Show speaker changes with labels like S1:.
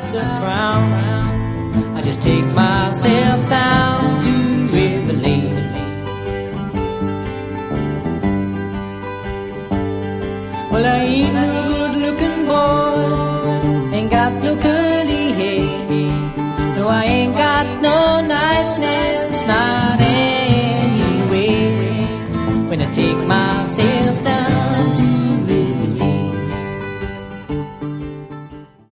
S1: the frown. I just take myself down to River Lane. Well, I ain't no good-looking boy, ain't got no curly hair. No, I ain't got no niceness, not